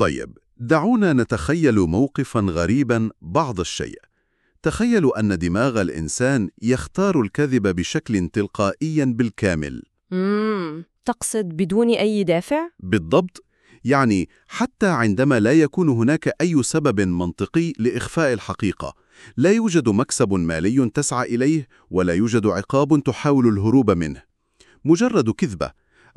طيب، دعونا نتخيل موقفاً غريباً بعض الشيء. تخيلوا أن دماغ الإنسان يختار الكذب بشكل تلقائي بالكامل. تقصد بدون أي دافع؟ بالضبط، يعني حتى عندما لا يكون هناك أي سبب منطقي لإخفاء الحقيقة، لا يوجد مكسب مالي تسعى إليه ولا يوجد عقاب تحاول الهروب منه. مجرد كذبة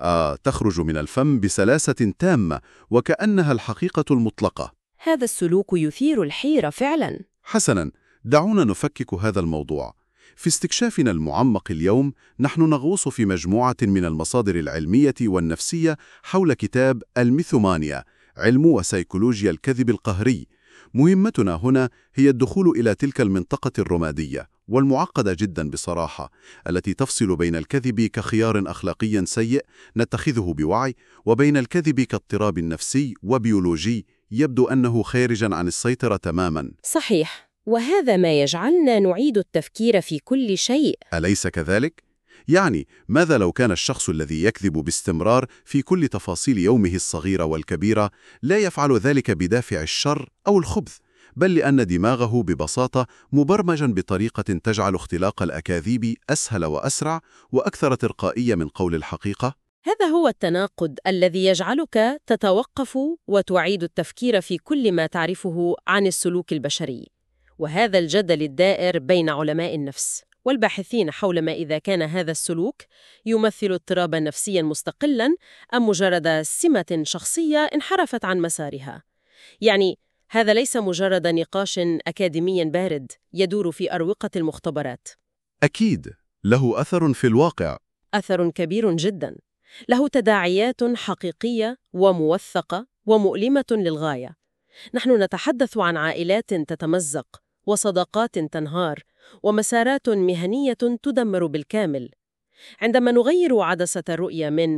تخرج من الفم بسلاسة تامة وكأنها الحقيقة المطلقة. هذا السلوك يثير الحيرة فعلاً. حسناً، دعونا نفكك هذا الموضوع. في استكشافنا المعمق اليوم، نحن نغوص في مجموعة من المصادر العلمية والنفسية حول كتاب الميثومانيا، علم وسيكولوجيا الكذب القهري. مهمتنا هنا هي الدخول إلى تلك المنطقة الرمادية والمعقدة جدا بصراحة، التي تفصل بين الكذب كخيار أخلاقي سيء نتخذه بوعي، وبين الكذب كاضطراب نفسي وبيولوجي يبدو أنه خارجا عن السيطرة تماما. صحيح، وهذا ما يجعلنا نعيد التفكير في كل شيء. أليس كذلك؟ يعني ماذا لو كان الشخص الذي يكذب باستمرار في كل تفاصيل يومه الصغيرة والكبيرة لا يفعل ذلك بدافع الشر أو الخبث، بل لأن دماغه ببساطة مبرمجا بطريقة تجعل اختلاق الأكاذيب أسهل وأسرع وأكثر تلقائية من قول الحقيقة؟ هذا هو التناقض الذي يجعلك تتوقف وتعيد التفكير في كل ما تعرفه عن السلوك البشري. وهذا الجدل الدائر بين علماء النفس والباحثين حول ما إذا كان هذا السلوك يمثل اضطراباً نفسياً مستقلاً أم مجرد سمة شخصية انحرفت عن مسارها. يعني هذا ليس مجرد نقاش أكاديمي بارد يدور في أروقة المختبرات. أكيد له أثر في الواقع. أثر كبير جداً، له تداعيات حقيقية وموثقة ومؤلمة للغاية. نحن نتحدث عن عائلات تتمزق وصداقات تنهار ومسارات مهنية تدمر بالكامل. عندما نغير عدسة الرؤية من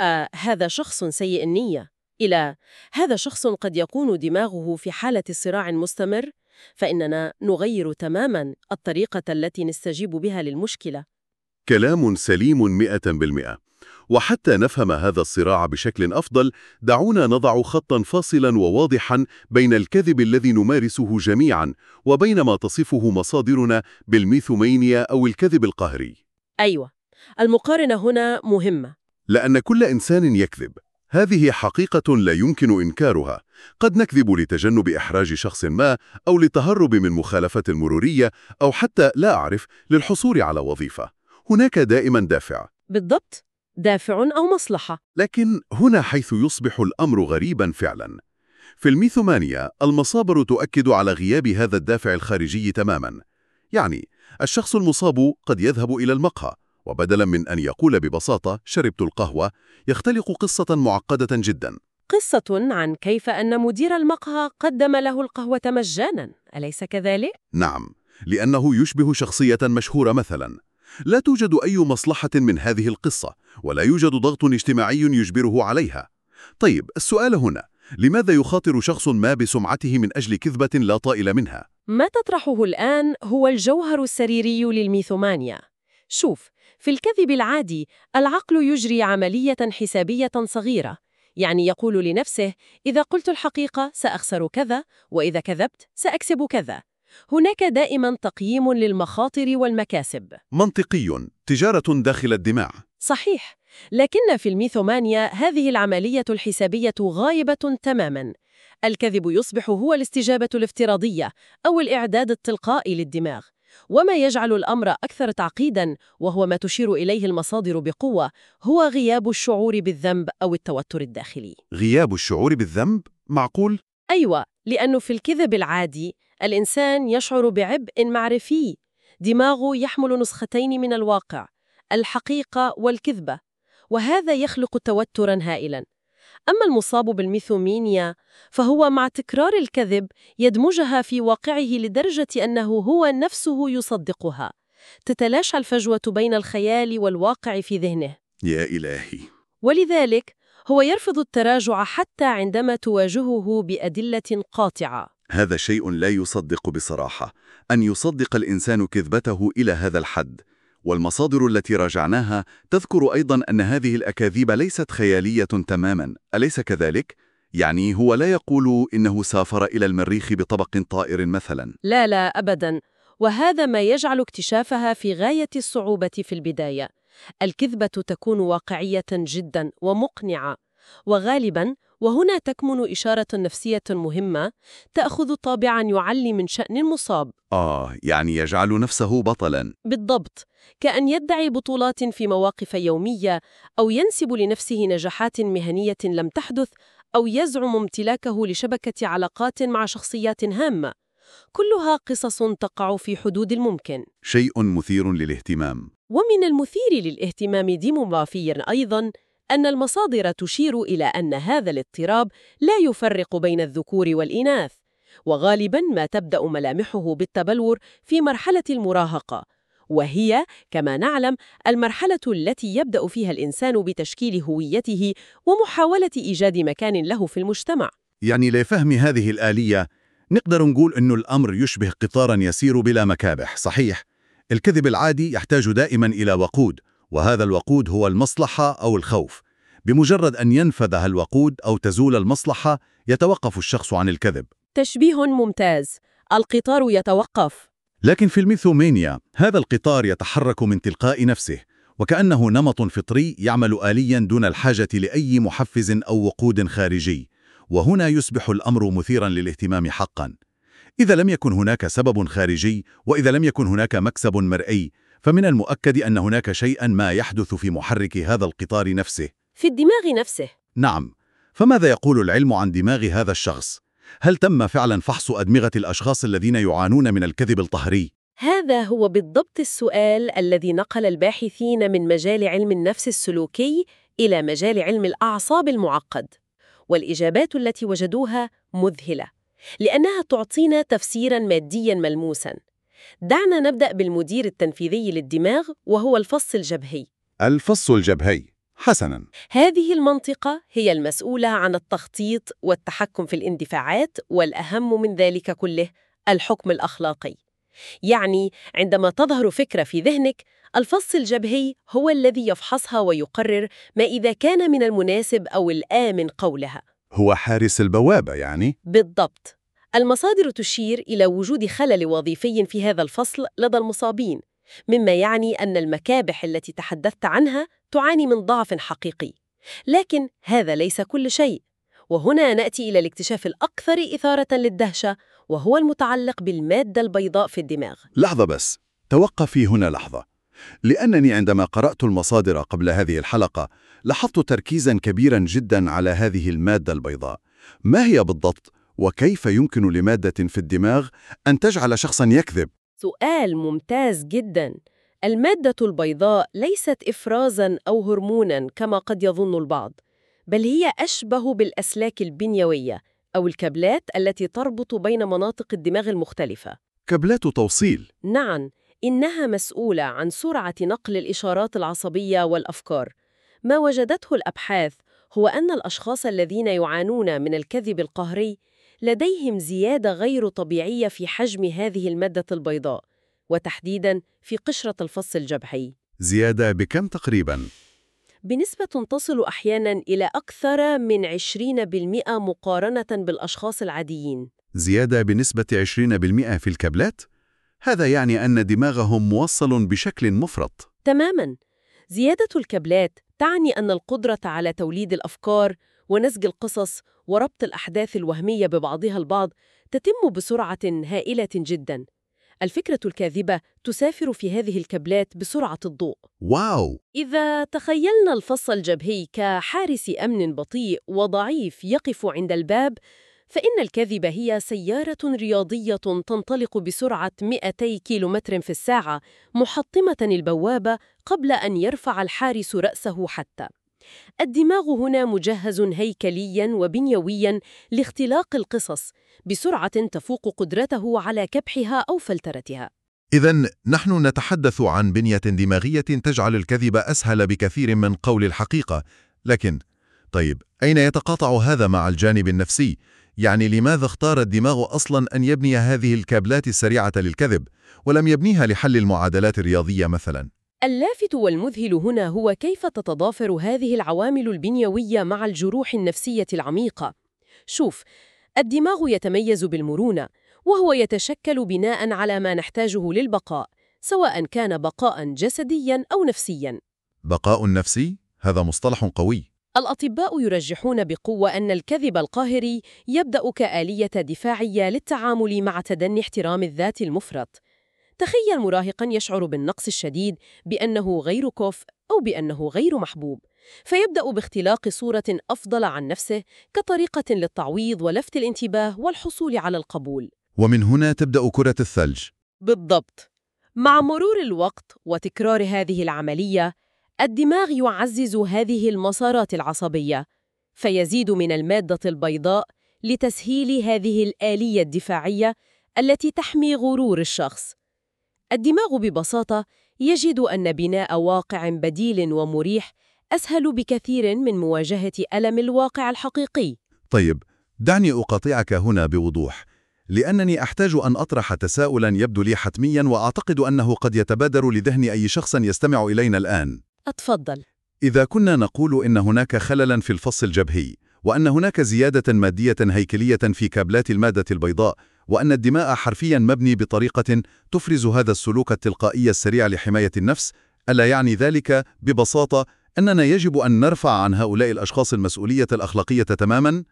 هذا شخص سيء النية إلى هذا شخص قد يكون دماغه في حالة صراع مستمر، فإننا نغير تماماً الطريقة التي نستجيب بها للمشكلة. كلام سليم 100%. وحتى نفهم هذا الصراع بشكل أفضل، دعونا نضع خطاً فاصلاً وواضحاً بين الكذب الذي نمارسه جميعاً وبين ما تصفه مصادرنا بالميثومانيا أو الكذب القهري. أيوة، المقارنة هنا مهمة. لأن كل إنسان يكذب، هذه حقيقة لا يمكن إنكارها. قد نكذب لتجنب إحراج شخص ما، أو للتهرب من مخالفة مرورية، أو حتى لا أعرف للحصول على وظيفة. هناك دائماً دافع. بالضبط، دافع أو مصلحة. لكن هنا حيث يصبح الأمر غريباً فعلاً. في الميثومانيا المصادر تؤكد على غياب هذا الدافع الخارجي تماماً. يعني الشخص المصاب قد يذهب إلى المقهى، وبدلاً من أن يقول ببساطة شربت القهوة، يختلق قصة معقدة جداً. قصة عن كيف أن مدير المقهى قدم له القهوة مجاناً، أليس كذلك؟ نعم، لأنه يشبه شخصية مشهورة مثلاً. لا توجد أي مصلحة من هذه القصة، ولا يوجد ضغط اجتماعي يجبره عليها. طيب، السؤال هنا، لماذا يخاطر شخص ما بسمعته من أجل كذبة لا طائل منها؟ ما تطرحه الآن هو الجوهر السريري للميثومانيا. شوف، في الكذب العادي العقل يجري عملية حسابية صغيرة، يعني يقول لنفسه إذا قلت الحقيقة سأخسر كذا، وإذا كذبت سأكسب كذا. هناك دائما تقييم للمخاطر والمكاسب. منطقي، تجارة داخل الدماغ. صحيح، لكن في الميثومانيا هذه العملية الحسابية غائبة تماماً. الكذب يصبح هو الاستجابة الافتراضية أو الإعداد التلقائي للدماغ. وما يجعل الأمر أكثر تعقيداً، وهو ما تشير إليه المصادر بقوة، هو غياب الشعور بالذنب أو التوتر الداخلي. غياب الشعور بالذنب؟ معقول؟ أيوة، لأنه في الكذب العادي الإنسان يشعر بعبء معرفي. دماغه يحمل نسختين من الواقع، الحقيقة والكذبة، وهذا يخلق توتراً هائلاً. أما المصاب بالميثومانيا فهو مع تكرار الكذب يدمجها في واقعه لدرجة أنه هو نفسه يصدقها. تتلاشى الفجوة بين الخيال والواقع في ذهنه. يا إلهي! ولذلك هو يرفض التراجع حتى عندما تواجهه بأدلة قاطعة. هذا شيء لا يصدق بصراحة، أن يصدق الإنسان كذبته إلى هذا الحد. والمصادر التي راجعناها تذكر أيضاً أن هذه الأكاذيب ليست خيالية تماماً، أليس كذلك؟ يعني هو لا يقول إنه سافر إلى المريخ بطبق طائر مثلا. لا لا أبداً، وهذا ما يجعل اكتشافها في غاية الصعوبة في البداية. الكذبة تكون واقعية جداً ومقنعة، وغالباً وهنا تكمن إشارة نفسية مهمة تأخذ طابعاً يعلي من شأن المصاب. يعني يجعل نفسه بطلا. بالضبط، كأن يدعي بطولات في مواقف يومية، أو ينسب لنفسه نجاحات مهنية لم تحدث، أو يزعم امتلاكه لشبكة علاقات مع شخصيات هامة. كلها قصص تقع في حدود الممكن. شيء مثير للاهتمام. ومن المثير للاهتمام ديموغرافياً أيضاً أن المصادر تشير إلى أن هذا الاضطراب لا يفرق بين الذكور والإناث، وغالباً ما تبدأ ملامحه بالتبلور في مرحلة المراهقة، وهي كما نعلم المرحلة التي يبدأ فيها الإنسان بتشكيل هويته ومحاولة إيجاد مكان له في المجتمع. يعني لفهم هذه الآلية نقدر نقول أن الأمر يشبه قطارا يسير بلا مكابح. صحيح، الكذب العادي يحتاج دائما إلى وقود، وهذا الوقود هو المصلحة أو الخوف. بمجرد أن ينفذ الوقود أو تزول المصلحة يتوقف الشخص عن الكذب. تشبيه ممتاز، القطار يتوقف. لكن في الميثومانيا هذا القطار يتحرك من تلقاء نفسه، وكأنه نمط فطري يعمل آليا دون الحاجة لأي محفز أو وقود خارجي. وهنا يصبح الأمر مثيرا للاهتمام حقا. إذا لم يكن هناك سبب خارجي، وإذا لم يكن هناك مكسب مرئي، فمن المؤكد أن هناك شيئا ما يحدث في محرك هذا القطار نفسه، في الدماغ نفسه. نعم. فماذا يقول العلم عن دماغ هذا الشخص؟ هل تم فعلا فحص أدمغة الأشخاص الذين يعانون من الكذب الطهري؟ هذا هو بالضبط السؤال الذي نقل الباحثين من مجال علم النفس السلوكي إلى مجال علم الأعصاب المعقد، والإجابات التي وجدوها مذهلة، لأنها تعطينا تفسيراً مادياً ملموساً. دعنا نبدأ بالمدير التنفيذي للدماغ، وهو الفص الجبهي. الفص الجبهي، حسناً. هذه المنطقة هي المسؤولة عن التخطيط والتحكم في الاندفاعات، والأهم من ذلك كله الحكم الأخلاقي. يعني عندما تظهر فكرة في ذهنك، الفص الجبهي هو الذي يفحصها ويقرر ما إذا كان من المناسب أو الآمن قولها. هو حارس البوابة يعني؟ بالضبط. المصادر تشير إلى وجود خلل وظيفي في هذا الفصل لدى المصابين، مما يعني أن المكابح التي تحدثت عنها تعاني من ضعف حقيقي. لكن هذا ليس كل شيء، وهنا نأتي إلى الاكتشاف الأكثر إثارة للدهشة، وهو المتعلق بالمادة البيضاء في الدماغ. لحظة بس، توقفي هنا لحظة، لأنني عندما قرأت المصادر قبل هذه الحلقة لاحظت تركيزاً كبيراً جداً على هذه المادة البيضاء. ما هي بالضبط؟ وكيف يمكن لمادة في الدماغ أن تجعل شخصاً يكذب؟ سؤال ممتاز جداً. المادة البيضاء ليست إفرازاً أو هرموناً كما قد يظن البعض، بل هي أشبه بالأسلاك البنيوية أو الكابلات التي تربط بين مناطق الدماغ المختلفة. كابلات توصيل؟ نعم، إنها مسؤولة عن سرعة نقل الإشارات العصبية والأفكار. ما وجدته الأبحاث هو أن الأشخاص الذين يعانون من الكذب القهري لديهم زيادة غير طبيعية في حجم هذه المادة البيضاء، وتحديداً في قشرة الفص الجبهي. زيادة بكم تقريباً؟ بنسبة تصل أحياناً إلى أكثر من 20% مقارنة بالأشخاص العاديين. زيادة بنسبة 20% في الكابلات؟ هذا يعني أن دماغهم موصل بشكل مفرط. تماماً. زيادة الكابلات تعني أن القدرة على توليد الأفكار ونسج القصص وربط الأحداث الوهمية ببعضها البعض تتم بسرعة هائلة جداً. الفكرة الكاذبة تسافر في هذه الكابلات بسرعة الضوء. واو! إذا تخيلنا الفص الجبهي كحارس أمن بطيء وضعيف يقف عند الباب، فإن الكذبة هي سيارة رياضية تنطلق بسرعة 200 كيلومتر في الساعة، محطمة البوابة قبل أن يرفع الحارس رأسه حتى. الدماغ هنا مجهز هيكلياً وبنيوياً لاختلاق القصص بسرعة تفوق قدرته على كبحها أو فلترتها. إذن نحن نتحدث عن بنية دماغية تجعل الكذب أسهل بكثير من قول الحقيقة. لكن طيب، أين يتقاطع هذا مع الجانب النفسي؟ يعني لماذا اختار الدماغ أصلاً أن يبني هذه الكابلات السريعة للكذب، ولم يبنيها لحل المعادلات الرياضية مثلاً؟ اللافت والمذهل هنا هو كيف تتضافر هذه العوامل البنيوية مع الجروح النفسية العميقة. شوف، الدماغ يتميز بالمرونة، وهو يتشكل بناء على ما نحتاجه للبقاء، سواء كان بقاء جسديا أو نفسيا. بقاء نفسي؟ هذا مصطلح قوي. الأطباء يرجحون بقوة أن الكذب القاهري يبدأ كآلية دفاعية للتعامل مع تدني احترام الذات المفرط. تخيل مراهقاً يشعر بالنقص الشديد، بأنه غير كفء أو بأنه غير محبوب، فيبدأ باختلاق صورة أفضل عن نفسه كطريقة للتعويض ولفت الانتباه والحصول على القبول. ومن هنا تبدأ كرة الثلج. بالضبط. مع مرور الوقت وتكرار هذه العملية، الدماغ يعزز هذه المسارات العصبية، فيزيد من المادة البيضاء لتسهيل هذه الآلية الدفاعية التي تحمي غرور الشخص. الدماغ ببساطة يجد أن بناء واقع بديل ومريح أسهل بكثير من مواجهة ألم الواقع الحقيقي. طيب، دعني أقاطعك هنا بوضوح، لأنني أحتاج أن أطرح تساؤلاً يبدو لي حتمياً، وأعتقد أنه قد يتبادر لذهن أي شخص يستمع إلينا الآن. أتفضل. إذا كنا نقول إن هناك خللاً في الفص الجبهي، وأن هناك زيادة مادية هيكلية في كابلات المادة البيضاء، وأن الدماء حرفياً مبني بطريقة تفرز هذا السلوك التلقائي السريع لحماية النفس، ألا يعني ذلك ببساطة أننا يجب أن نرفع عن هؤلاء الأشخاص المسؤولية الأخلاقية تماماً؟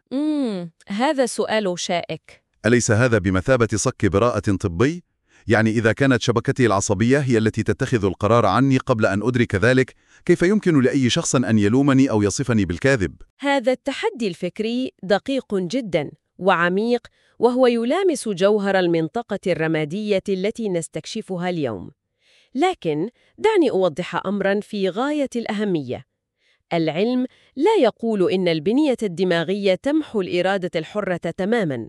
هذا سؤال شائك. أليس هذا بمثابة صك براءة طبي؟ يعني إذا كانت شبكتي العصبية هي التي تتخذ القرار عني قبل أن أدرك ذلك، كيف يمكن لأي شخص أن يلومني أو يصفني بالكاذب؟ هذا التحدي الفكري دقيق جداً وعميق، وهو يلامس جوهر المنطقة الرمادية التي نستكشفها اليوم. لكن دعني أوضح أمراً في غاية الأهمية. العلم لا يقول إن البنية الدماغية تمحو الإرادة الحرة تماماً.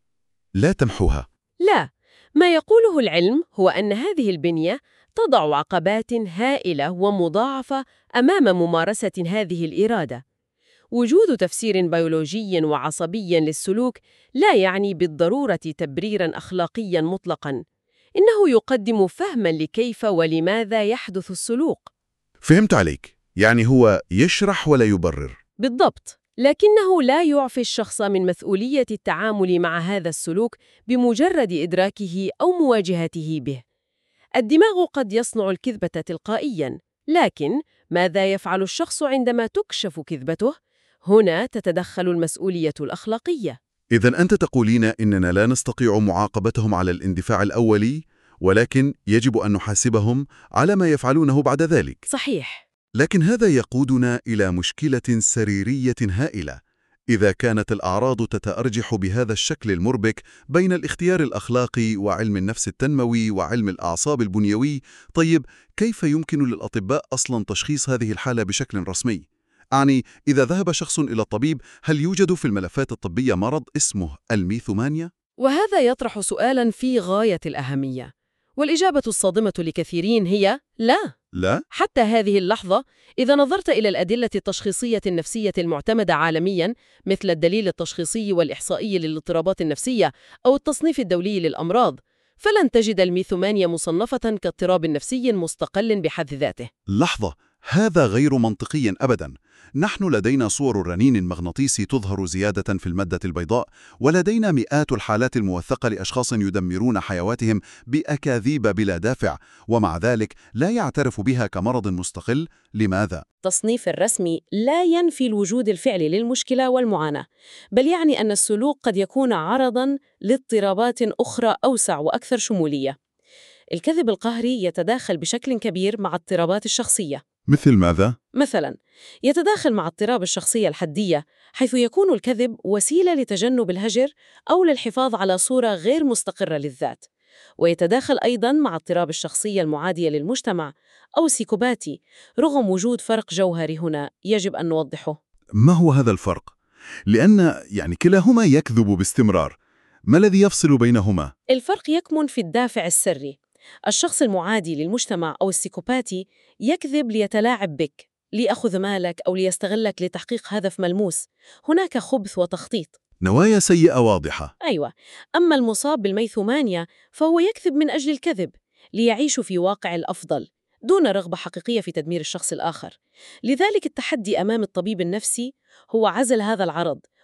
لا تمحوها. لا، ما يقوله العلم هو أن هذه البنية تضع عقبات هائلة ومضاعفة أمام ممارسة هذه الإرادة. وجود تفسير بيولوجي وعصبي للسلوك لا يعني بالضرورة تبريراً أخلاقياً مطلقاً، إنه يقدم فهماً لكيف ولماذا يحدث السلوك. فهمت عليك، يعني هو يشرح ولا يبرر. بالضبط، لكنه لا يعفي الشخص من مسؤولية التعامل مع هذا السلوك بمجرد إدراكه أو مواجهته به. الدماغ قد يصنع الكذبة تلقائياً، لكن ماذا يفعل الشخص عندما تكشف كذبته؟ هنا تتدخل المسؤولية الأخلاقية. إذن أنت تقولين إننا لا نستطيع معاقبتهم على الاندفاع الأولي، ولكن يجب أن نحاسبهم على ما يفعلونه بعد ذلك. صحيح. لكن هذا يقودنا إلى مشكلة سريرية هائلة. إذا كانت الأعراض تتأرجح بهذا الشكل المربك بين الاختيار الأخلاقي وعلم النفس التنموي وعلم الأعصاب البنيوي، طيب كيف يمكن للأطباء أصلاً تشخيص هذه الحالة بشكل رسمي؟ أعني إذا ذهب شخص إلى الطبيب، هل يوجد في الملفات الطبية مرض اسمه الميثومانيا؟ وهذا يطرح سؤالاً في غاية الأهمية، والإجابة الصادمة لكثيرين هي لا. لا؟ حتى هذه اللحظة، إذا نظرت إلى الأدلة التشخيصية النفسية المعتمدة عالمياً، مثل الدليل التشخيصي والإحصائي للاضطرابات النفسية أو التصنيف الدولي للأمراض، فلن تجد الميثومانيا مصنفة كاضطراب نفسي مستقل بحد ذاته. لحظة، هذا غير منطقي أبداً. نحن لدينا صور الرنين المغناطيسي تظهر زيادة في المادة البيضاء، ولدينا مئات الحالات الموثقة لأشخاص يدمرون حيواتهم بأكاذيب بلا دافع، ومع ذلك لا يعترف بها كمرض مستقل. لماذا؟ التصنيف الرسمي لا ينفي الوجود الفعلي للمشكلة والمعاناة، بل يعني أن السلوك قد يكون عرضاً لاضطرابات أخرى أوسع وأكثر شمولية. الكذب القهري يتداخل بشكل كبير مع اضطرابات الشخصية. مثل ماذا؟ مثلاً، يتداخل مع اضطراب الشخصية الحدية، حيث يكون الكذب وسيلة لتجنب الهجر أو للحفاظ على صورة غير مستقرة للذات. ويتداخل أيضاً مع اضطراب الشخصية المعادية للمجتمع أو السيكوباتي، رغم وجود فرق جوهري هنا يجب أن نوضحه. ما هو هذا الفرق؟ لأن كلاهما يكذب باستمرار. ما الذي يفصل بينهما؟ الفرق يكمن في الدافع السري. الشخص المعادي للمجتمع أو السيكوباتي يكذب ليتلاعب بك، ليأخذ مالك أو ليستغلك لتحقيق هدف ملموس. هناك خبث وتخطيط. نوايا سيئة واضحة. أيوة. أما المصاب بالميثومانيا فهو يكذب من أجل الكذب، ليعيش في واقع الأفضل دون رغبة حقيقية في تدمير الشخص الآخر. لذلك التحدي أمام الطبيب النفسي هو عزل هذا العرض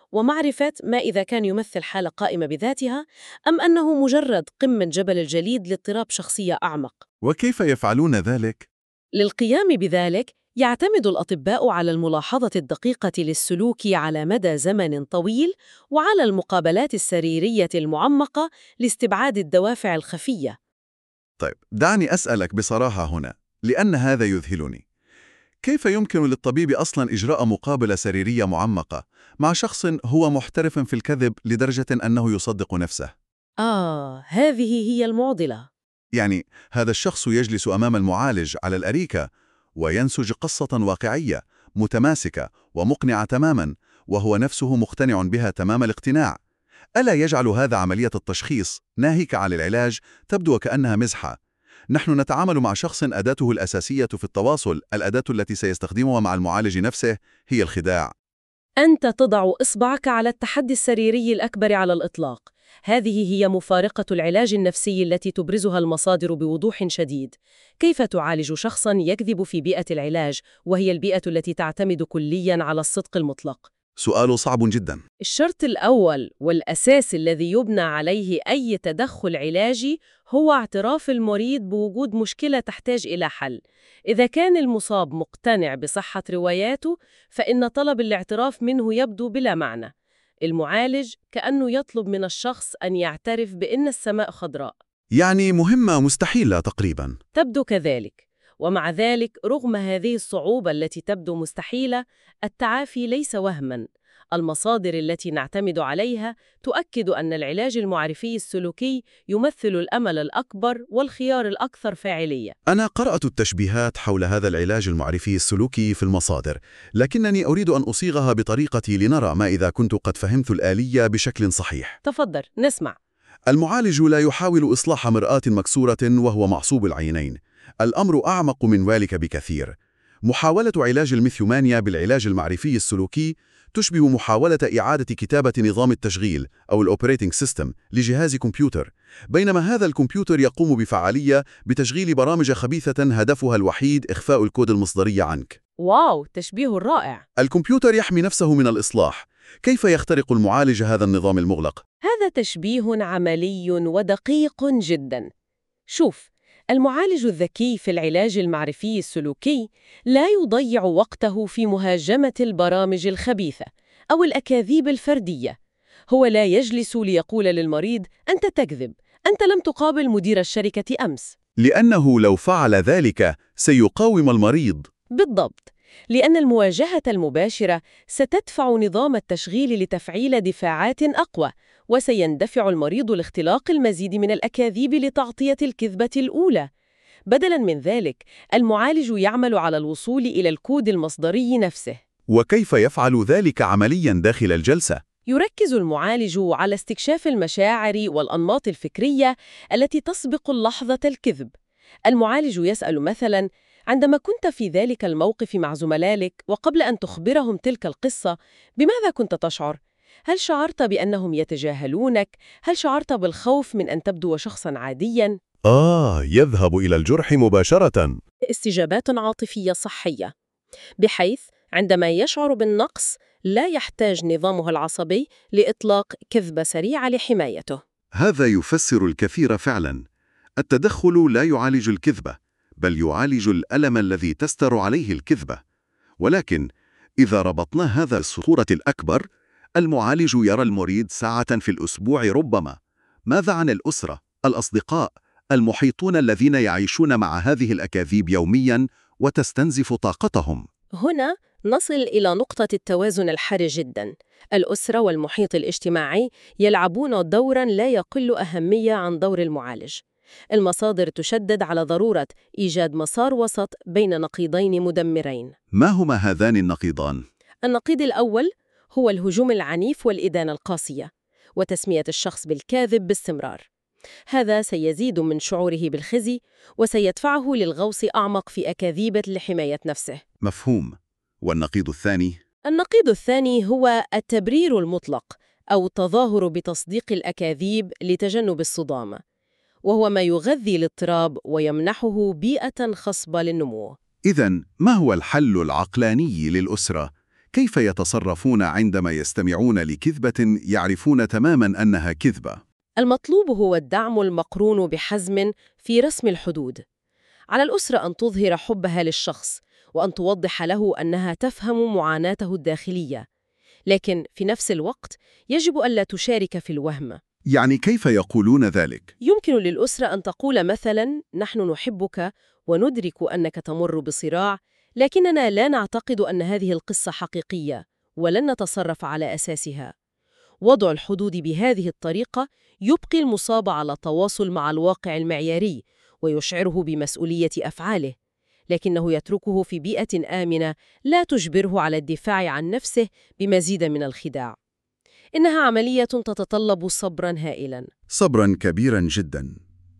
ومعرفة ما إذا كان يمثل حالة قائمة بذاتها أم أنه مجرد قمة جبل الجليد لاضطراب شخصية أعمق. وكيف يفعلون ذلك؟ للقيام بذلك يعتمد الأطباء على الملاحظة الدقيقة للسلوك على مدى زمن طويل وعلى المقابلات السريرية المعمقة لاستبعاد الدوافع الخفية. طيب، دعني أسألك بصراحة هنا، لأن هذا يذهلني. كيف يمكن للطبيب أصلاً إجراء مقابلة سريرية معمقة مع شخص هو محترف في الكذب لدرجة أنه يصدق نفسه؟ هذه هي المعضلة. يعني هذا الشخص يجلس أمام المعالج على الأريكة وينسج قصة واقعية متماسكة ومقنعة تماماً، وهو نفسه مقتنع بها تمام الاقتناع. ألا يجعل هذا عملية التشخيص ناهيك عن العلاج تبدو وكأنها مزحة؟ نحن نتعامل مع شخص أداته الأساسية في التواصل، الأداة التي سيستخدمها مع المعالج نفسه، هي الخداع. أنت تضع إصبعك على التحدي السريري الأكبر على الإطلاق. هذه هي مفارقة العلاج النفسي التي تبرزها المصادر بوضوح شديد. كيف تعالج شخصاً يكذب في بيئة العلاج وهي البيئة التي تعتمد كلياً على الصدق المطلق؟ سؤال صعب جدا. الشرط الأول والأساس الذي يبنى عليه أي تدخل علاجي هو اعتراف المريض بوجود مشكلة تحتاج إلى حل. إذا كان المصاب مقتنع بصحة رواياته، فإن طلب الاعتراف منه يبدو بلا معنى. المعالج كأنه يطلب من الشخص أن يعترف بأن السماء خضراء. يعني مهمة مستحيلة تقريبا. تبدو كذلك. ومع ذلك، رغم هذه الصعوبة التي تبدو مستحيلة، التعافي ليس وهماً. المصادر التي نعتمد عليها تؤكد أن العلاج المعرفي السلوكي يمثل الأمل الأكبر والخيار الأكثر فاعلية. أنا قرأت التشبيهات حول هذا العلاج المعرفي السلوكي في المصادر، لكنني أريد أن أصيغها بطريقتي لنرى ما إذا كنت قد فهمت الآلية بشكل صحيح. تفضل، نسمع. المعالج لا يحاول إصلاح مرآة مكسورة وهو معصوب العينين. الأمر أعمق من ذلك بكثير. محاولة علاج الميثومانيا بالعلاج المعرفي السلوكي تشبه محاولة إعادة كتابة نظام التشغيل أو الأوبريتنج سيستم لجهاز كمبيوتر، بينما هذا الكمبيوتر يقوم بفعالية بتشغيل برامج خبيثة هدفها الوحيد إخفاء الكود المصدري عنك. واو، تشبيه رائع. الكمبيوتر يحمي نفسه من الإصلاح. كيف يخترق المعالج هذا النظام المغلق؟ هذا تشبيه عملي ودقيق جداً. شوف، المعالج الذكي في العلاج المعرفي السلوكي لا يضيع وقته في مهاجمة البرامج الخبيثة أو الأكاذيب الفردية. هو لا يجلس ليقول للمريض: أنت تكذب، أنت لم تقابل مدير الشركة أمس. لأنه لو فعل ذلك سيقاوم المريض. بالضبط، لأن المواجهة المباشرة ستدفع نظام التشغيل لتفعيل دفاعات أقوى، وسيندفع المريض لاختلاق المزيد من الأكاذيب لتغطية الكذبة الأولى. بدلاً من ذلك، المعالج يعمل على الوصول إلى الكود المصدري نفسه. وكيف يفعل ذلك عملياً داخل الجلسة؟ يركز المعالج على استكشاف المشاعر والأنماط الفكرية التي تسبق اللحظة الكذب. المعالج يسأل مثلاً: عندما كنت في ذلك الموقف مع زملائك وقبل أن تخبرهم تلك القصة، بماذا كنت تشعر؟ هل شعرت بأنهم يتجاهلونك؟ هل شعرت بالخوف من أن تبدو شخصاً عادياً؟ يذهب إلى الجرح مباشرة. استجابات عاطفية صحية، بحيث عندما يشعر بالنقص لا يحتاج نظامه العصبي لإطلاق كذبة سريعة لحمايته. هذا يفسر الكثير فعلاً. التدخل لا يعالج الكذبة، بل يعالج الألم الذي تستر عليه الكذبة. ولكن إذا ربطنا هذا الصورة الأكبر، المعالج يرى المريض ساعة في الأسبوع ربما. ماذا عن الأسرة، الأصدقاء، المحيطون الذين يعيشون مع هذه الأكاذيب يومياً وتستنزف طاقتهم؟ هنا نصل إلى نقطة التوازن الحرج جداً. الأسرة والمحيط الاجتماعي يلعبون دوراً لا يقل أهمية عن دور المعالج. المصادر تشدد على ضرورة إيجاد مسار وسط بين نقيضين مدمرين. ما هما هذان النقيضان؟ النقيض الأول هو الهجوم العنيف والإدانة القاسية، وتسمية الشخص بالكاذب باستمرار. هذا سيزيد من شعوره بالخزي وسيدفعه للغوص أعمق في أكاذيب لحماية نفسه. مفهوم. والنقيض الثاني؟ النقيض الثاني هو التبرير المطلق أو التظاهر بتصديق الأكاذيب لتجنب الصدام، وهو ما يغذي الاضطراب ويمنحه بيئة خصبة للنمو. إذن ما هو الحل العقلاني للأسرة؟ كيف يتصرفون عندما يستمعون لكذبة يعرفون تماماً أنها كذبة؟ المطلوب هو الدعم المقرون بحزم في رسم الحدود. على الأسرة أن تظهر حبها للشخص وأن توضح له أنها تفهم معاناته الداخلية، لكن في نفس الوقت يجب ألا تشارك في الوهم. يعني كيف يقولون ذلك؟ يمكن للأسرة أن تقول مثلاً: نحن نحبك وندرك أنك تمر بصراع، لكننا لا نعتقد أن هذه القصة حقيقية ولن نتصرف على أساسها. وضع الحدود بهذه الطريقة يبقي المصاب على تواصل مع الواقع المعياري ويشعره بمسؤولية أفعاله، لكنه يتركه في بيئة آمنة لا تجبره على الدفاع عن نفسه بمزيد من الخداع. إنها عملية تتطلب صبراً هائلاً. صبراً كبيراً جداً.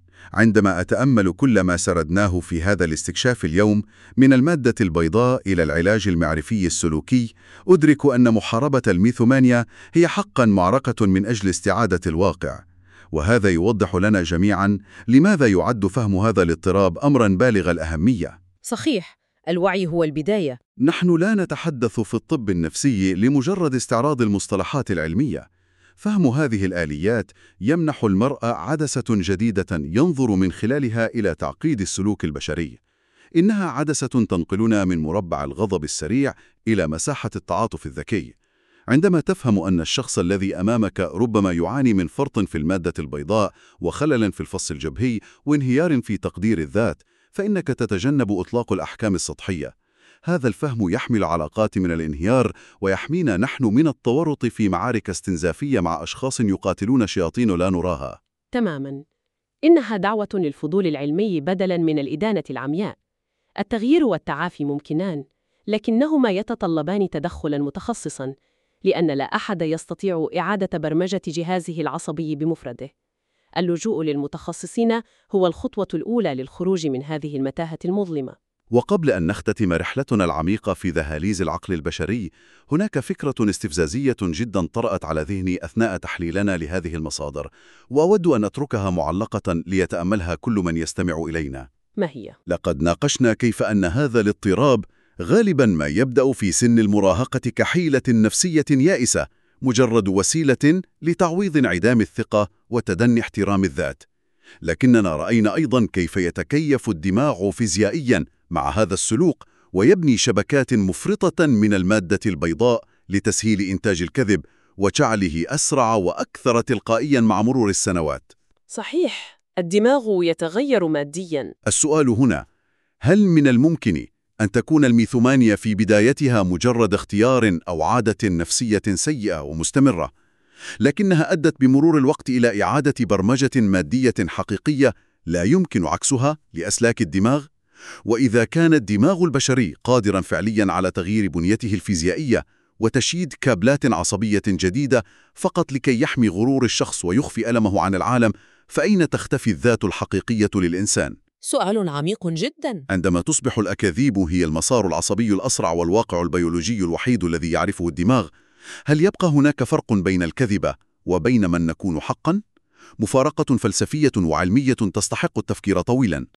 عندما أتأمل كل ما سردناه في هذا الاستكشاف اليوم، من المادة البيضاء إلى العلاج المعرفي السلوكي، أدرك أن محاربة الميثومانيا هي حقاً معركة من أجل استعادة الواقع. وهذا يوضح لنا جميعاً لماذا يعد فهم هذا الاضطراب أمراً بالغ الأهمية. صحيح، الوعي هو البداية. نحن لا نتحدث في الطب النفسي لمجرد استعراض المصطلحات العلمية. فهم هذه الآليات يمنح المرء عدسة جديدة ينظر من خلالها إلى تعقيد السلوك البشري. إنها عدسة تنقلنا من مربع الغضب السريع إلى مساحة التعاطف الذكي. عندما تفهم أن الشخص الذي أمامك ربما يعاني من فرط في المادة البيضاء وخلل في الفص الجبهي وانهيار في تقدير الذات، فإنك تتجنب إطلاق الأحكام السطحية. هذا الفهم يحمي العلاقات من الانهيار ويحمينا نحن من التورط في معارك استنزافية مع أشخاص يقاتلون شياطين لا نراها. تماماً. إنها دعوة للفضول العلمي بدلاً من الإدانة العمياء. التغيير والتعافي ممكنان، لكنهما يتطلبان تدخلاً متخصصاً، لأن لا أحد يستطيع إعادة برمجة جهازه العصبي بمفرده. اللجوء للمتخصصين هو الخطوة الأولى للخروج من هذه المتاهة المظلمة. وقبل أن نختتم رحلتنا العميقة في دهاليز العقل البشري، هناك فكرة استفزازية جدا طرأت على ذهني أثناء تحليلنا لهذه المصادر، وأود أن أتركها معلقة ليتأملها كل من يستمع إلينا. ما هي؟ لقد ناقشنا كيف أن هذا الاضطراب غالبا ما يبدأ في سن المراهقة كحيلة نفسية يائسة، مجرد وسيلة لتعويض انعدام الثقة وتدني احترام الذات. لكننا رأينا أيضا كيف يتكيف الدماغ فيزيائيا مع هذا السلوك ويبني شبكات مفرطة من المادة البيضاء لتسهيل إنتاج الكذب وجعله أسرع وأكثر تلقائيا مع مرور السنوات. صحيح، الدماغ يتغير مادياً. السؤال هنا: هل من الممكن أن تكون الميثومانيا في بدايتها مجرد اختيار أو عادة نفسية سيئة ومستمرة، لكنها أدت بمرور الوقت إلى إعادة برمجة مادية حقيقية لا يمكن عكسها لأسلاك الدماغ؟ وإذا كان الدماغ البشري قادراً فعلياً على تغيير بنيته الفيزيائية وتشييد كابلات عصبية جديدة فقط لكي يحمي غرور الشخص ويخفي ألمه عن العالم، فأين تختفي الذات الحقيقية للإنسان؟ سؤال عميق جداً. عندما تصبح الأكاذيب هي المسار العصبي الأسرع والواقع البيولوجي الوحيد الذي يعرفه الدماغ، هل يبقى هناك فرق بين الكذبة وبين من نكون حقاً؟ مفارقة فلسفية وعلمية تستحق التفكير طويلاً.